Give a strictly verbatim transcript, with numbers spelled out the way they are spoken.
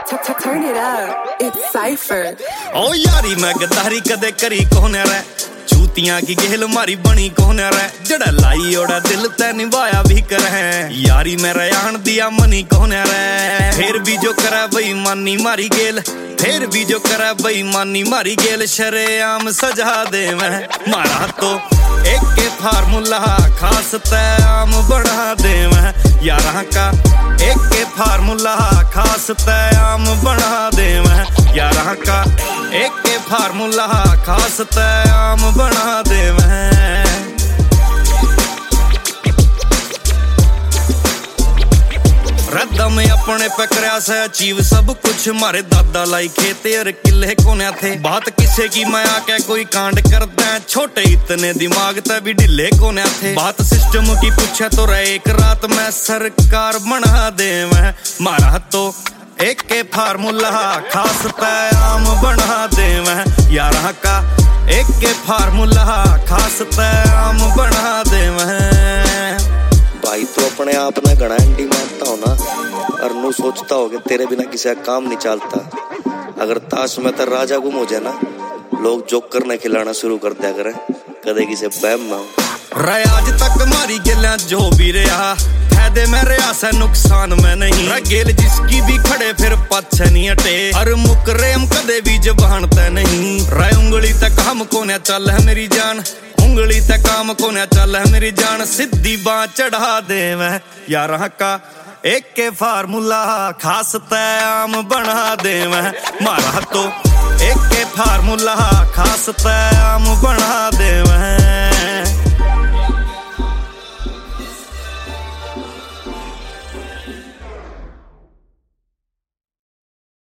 Turn it up, it's Cypher. ओ यारी मैं गद्दारी कदे करी कोने रे चूतियां की गेल मारी बनी कोने रे जड़ा लाई ओड़ा दिल ते निभाया भी कर है यारी मेरा आन दिया मनी कोने रे फिर भी जो करे बेईमानी मारी गेल फिर भी जो करे बेईमानी मारी गेल शरेआम सजा दे मैं मारा तो एक के फार्मूला खास ते आम बढ़ा दे मैं यारा का एक के फार्मूला खास ते आम बढ़ा दे मैं यारा का एक के फार्मूला खास ते आम बढ़ा दे मैं रद्दा में अपने पे करया से अचीव सब कुछ मारे दादा लाई खेते और किले कोने थे बात किसे की मैं आके कोई कांड करता है छोटे इतने दिमाग ते भी ढिले कोने थे बात सिस्टम की पूछे तो रहे एक रात में सरकार बना दे मैं मारा तो एक के फार्मूला खास ते आम बना दे मैं यारा का एक के फार्मूला खास ते आम बना दे मैं भाई तो अपने आप ने घना एंटी मानता हो ना और नू सोचता हो कि तेरे बिना किसी का काम नहीं चलता अगर ताश में तो राजा गुम हो जाए ना लोग जोकर ने खिलाना शुरू कर दिया करें कदे किसी बहम ना रे आज तक मारी गेलियां जो भी रहा फायदे में रहा से नुकसान में नहीं रे गेल जिसकी भी खड़े फिर पाछे नहीं हटे हर मुकरेम कदे भी जबान ते नहीं रे उंगली तक हम कोने चल है मेरी जान उंगली ते काम कोने चल है मेरी जान सीधी बाँ चढ़ा दे मैं यारा का एक के फार्मूला खास ते आम बना दे मैं मारा तो एक के फार्मूला खास ते आम बना दे मैं